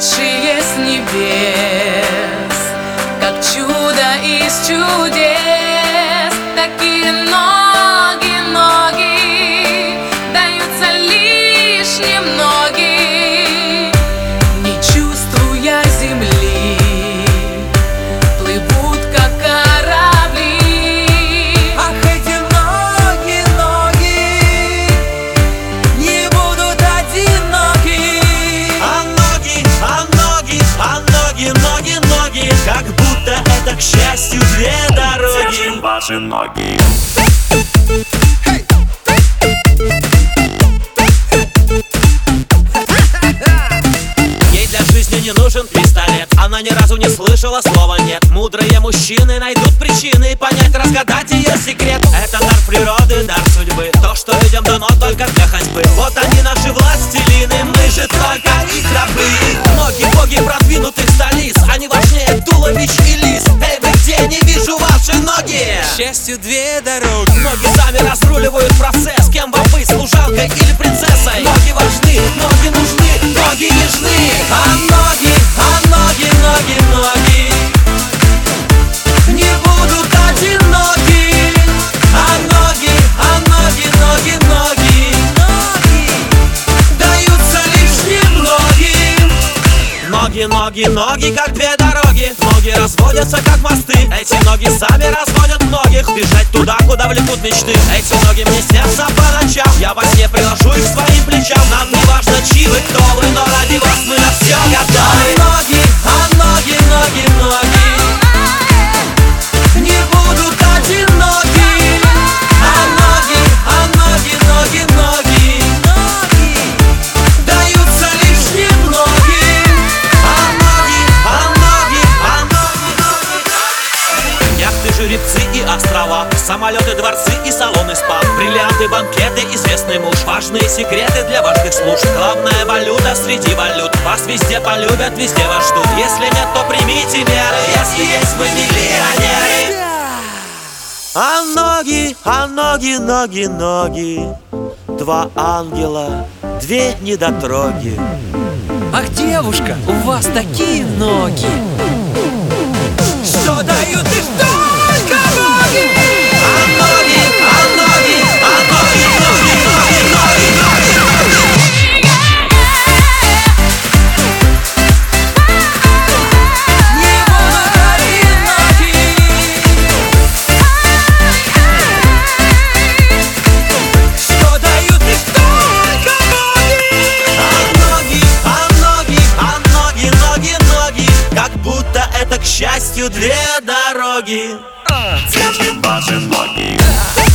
сошедшие с небес, как чудо из чудес. Такие ноги, ноги даются лишь немногим, не чувствуя земли, плывут как корабли. Ах, эти ноги, ноги не будут одиноки. А ноги, а ноги, а ноги, ноги, ноги, как будто это, к счастью, две дороги. Держим ваши ноги. Ей для жизни не нужен пистолет, она ни разу не слышала слова «нет». Мудрые мужчины найдут причины понять, разгадать ее секрет. Это дар природы, дар судьбы, то, что людям дано только для ходьбы. Вот они наши властелины, мы же только их рабы. Ноги боги продвинутых столиц, они важнее туловищ и лиц. Эй, вы где? Не вижу ваши ноги. К счастью, две дороги. Ноги сами разруливают процесс, кем вам быть, служанкой или принцессой. Ноги важны, ноги нужны, ноги нежны. А ноги, ноги, ноги не будут одиноки. А ноги, ноги, ноги даются лишь немногим. Ноги, ноги, ноги, как две дороги. Ноги разводятся, как мосты. Эти ноги сами разводят многих. Бежать туда, куда влекут мечты. Эти ноги мне снятся по ночам. Я во сне приложу их к своим плечам. Нам не важно, чьи вы, кто вы, но ради вас мы на все готовы. А ноги, ноги, ноги не будут одиноки. А ноги, ноги даются лишь немногим. А ноги, яхты, жеребцы и острова, самолеты, дворцы и салоны спа, бриллианты, банкеты, известный муж, важные секреты для важных служб. Главная валюта среди валют, вас везде полюбят, везде вас ждут. Если нет, то примите меры, если есть, вы миллионеры. А ноги, ноги, ноги, два ангела, две недотроги. Ах, девушка, у вас такие ноги. Что дают их только ноги? А ноги, ноги, Не будут одиноки. Что дают их только ноги? ноги, как будто это, к счастью, две дороги. Держим ваши ноги.